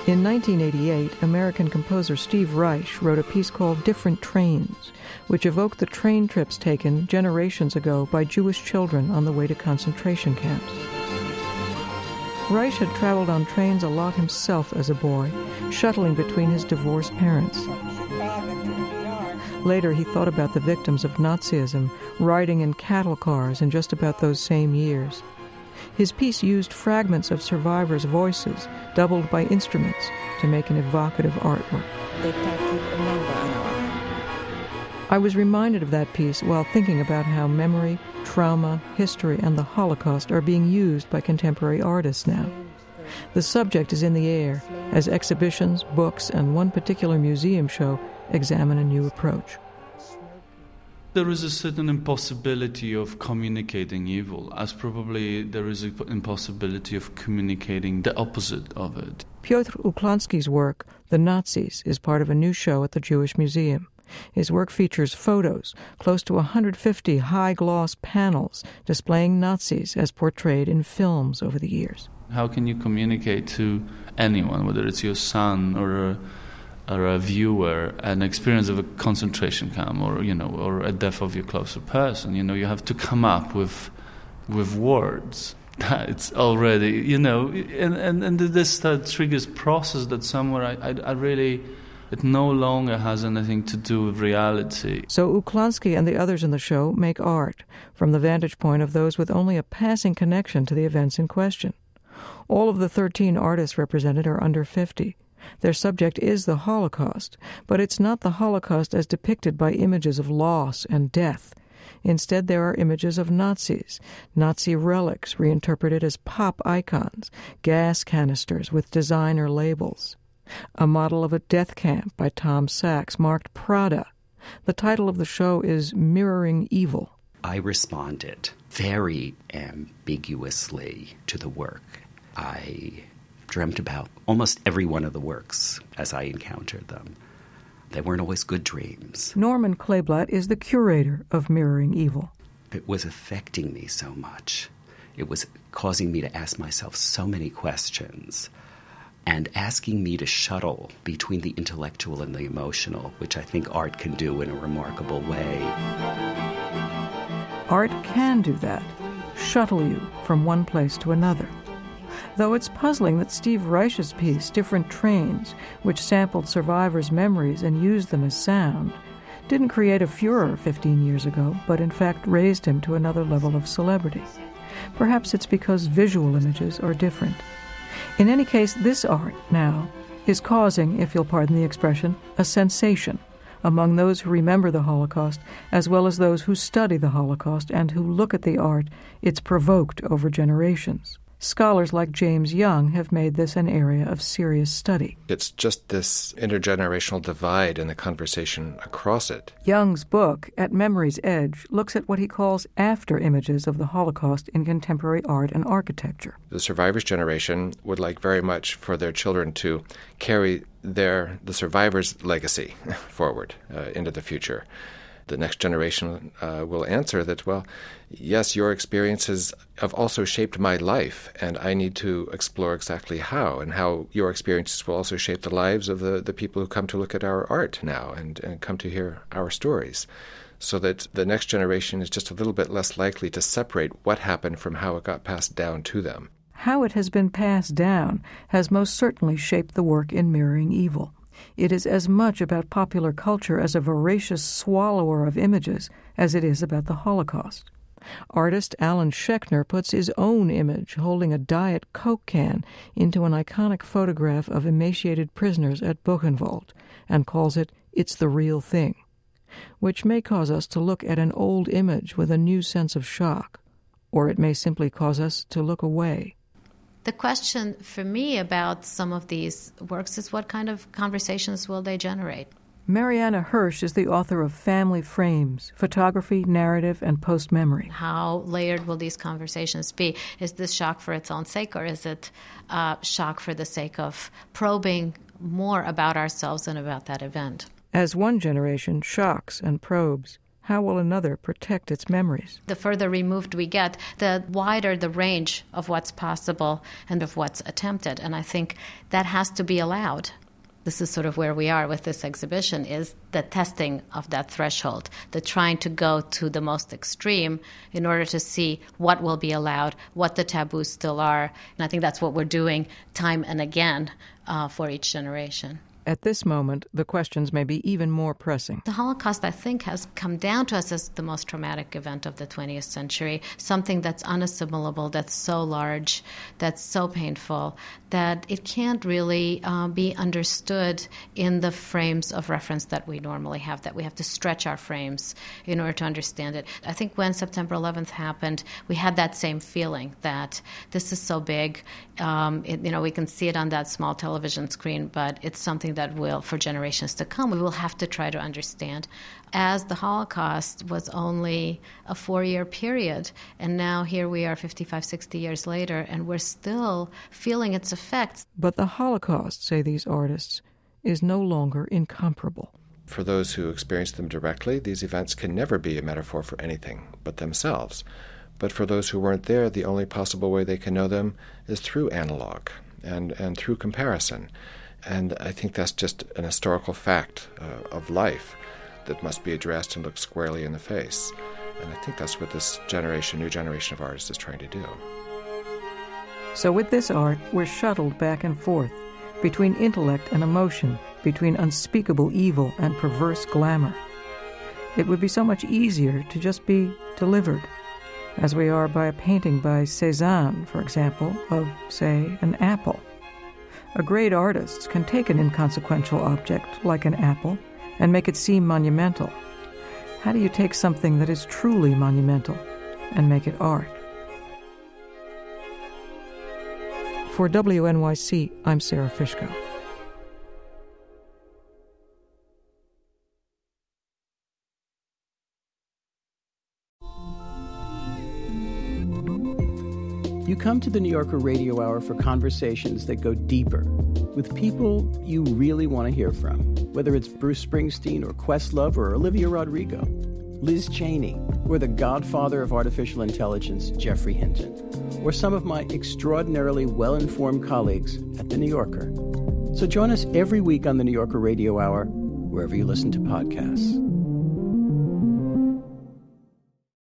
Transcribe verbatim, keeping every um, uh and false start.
In nineteen eighty-eight, American composer Steve Reich wrote a piece called Different Trains, which evoked the train trips taken generations ago by Jewish children on the way to concentration camps. Reich had traveled on trains a lot himself as a boy, shuttling between his divorced parents. Later, he thought about the victims of Nazism riding in cattle cars in just about those same years. His piece used fragments of survivors' voices, doubled by instruments, to make an evocative artwork. I was reminded of that piece while thinking about how memory, trauma, history, and the Holocaust are being used by contemporary artists now. The subject is in the air as exhibitions, books, and one particular museum show examine a new approach. There is a certain impossibility of communicating evil, as probably there is an impossibility of communicating the opposite of it. Piotr Uklański's work, The Nazis, is part of a new show at the Jewish Museum. His work features photos, close to one hundred fifty high-gloss panels displaying Nazis as portrayed in films over the years. How can you communicate to anyone, whether it's your son or a or a viewer, an experience of a concentration camp, or you know, or a death of your closer person? You know, you have to come up with with words. It's already, you know, and and, and this uh, triggers process that somewhere I, I I really. It no longer has anything to do with reality. So Uklański and the others in the show make art from the vantage point of those with only a passing connection to the events in question. All of the thirteen artists represented are under fifty. Their subject is the Holocaust, but it's not the Holocaust as depicted by images of loss and death. Instead, there are images of Nazis, Nazi relics reinterpreted as pop icons, gas canisters with designer labels. A model of a death camp by Tom Sachs marked Prada. The title of the show is Mirroring Evil. I responded very ambiguously to the work. I dreamt about almost every one of the works as I encountered them. They weren't always good dreams. Norman Kleeblatt is the curator of Mirroring Evil. It was affecting me so much. It was causing me to ask myself so many questions and asking me to shuttle between the intellectual and the emotional, which I think art can do in a remarkable way. Art can do that, shuttle you from one place to another. Though it's puzzling that Steve Reich's piece, Different Trains, which sampled survivors' memories and used them as sound, didn't create a furor fifteen years ago, but in fact raised him to another level of celebrity. Perhaps it's because visual images are different. In any case, this art now is causing, if you'll pardon the expression, a sensation among those who remember the Holocaust, as well as those who study the Holocaust and who look at the art it's provoked over generations. Scholars like James Young have made this an area of serious study. It's just this intergenerational divide and the conversation across it. Young's book, At Memory's Edge, looks at what he calls after images of the Holocaust in contemporary art and architecture. The survivors' generation would like very much for their children to carry their the survivors' legacy forward uh, into the future. The next generation uh, will answer that, well, yes, your experiences have also shaped my life, and I need to explore exactly how, and how your experiences will also shape the lives of the, the people who come to look at our art now and, and come to hear our stories, so that the next generation is just a little bit less likely to separate what happened from how it got passed down to them. How it has been passed down has most certainly shaped the work in Mirroring Evil. It is as much about popular culture as a voracious swallower of images as it is about the Holocaust. Artist Alan Schechner puts his own image holding a Diet Coke can into an iconic photograph of emaciated prisoners at Buchenwald and calls it It's the Real Thing, which may cause us to look at an old image with a new sense of shock, or it may simply cause us to look away. The question for me about some of these works is what kind of conversations will they generate? Mariana Hirsch is the author of Family Frames, Photography, Narrative, and Post-Memory. How layered will these conversations be? Is this shock for its own sake, or is it uh, shock for the sake of probing more about ourselves and about that event? As one generation shocks and probes, How will another protect its memories? The further removed we get, the wider the range of what's possible and of what's attempted. And I think that has to be allowed. This is sort of where we are with this exhibition, is the testing of that threshold, the trying to go to the most extreme in order to see what will be allowed, what the taboos still are. And I think that's what we're doing time and again uh, for each generation. At this moment, the questions may be even more pressing. The Holocaust, I think, has come down to us as the most traumatic event of the twentieth century, something that's unassimilable, that's so large, that's so painful, that it can't really uh, be understood in the frames of reference that we normally have, that we have to stretch our frames in order to understand it. I think when September eleventh happened, we had that same feeling that this is so big. Um, it, you know, we can see it on that small television screen, but it's something that will, for generations to come, we will have to try to understand. As the Holocaust was only a four-year period, and now here we are fifty-five, sixty years later, and we're still feeling its effects. But the Holocaust, say these artists, is no longer incomparable. For those who experience them directly, these events can never be a metaphor for anything but themselves. But for those who weren't there, the only possible way they can know them is through analog and, and through comparison. And I think that's just an historical fact uh, of life that must be addressed and looked squarely in the face. And I think that's what this generation, new generation of artists is trying to do. So with this art, we're shuttled back and forth between intellect and emotion, between unspeakable evil and perverse glamour. It would be so much easier to just be delivered, as we are by a painting by Cézanne, for example, of, say, an apple. A great artist can take an inconsequential object, like an apple, and make it seem monumental. How do you take something that is truly monumental and make it art? For W N Y C, I'm Sarah Fishko. You come to the New Yorker Radio Hour for conversations that go deeper with people you really want to hear from, whether it's Bruce Springsteen or Questlove or Olivia Rodrigo, Liz Cheney, or the godfather of artificial intelligence, Geoffrey Hinton, or some of my extraordinarily well-informed colleagues at The New Yorker. So join us every week on the New Yorker Radio Hour, wherever you listen to podcasts.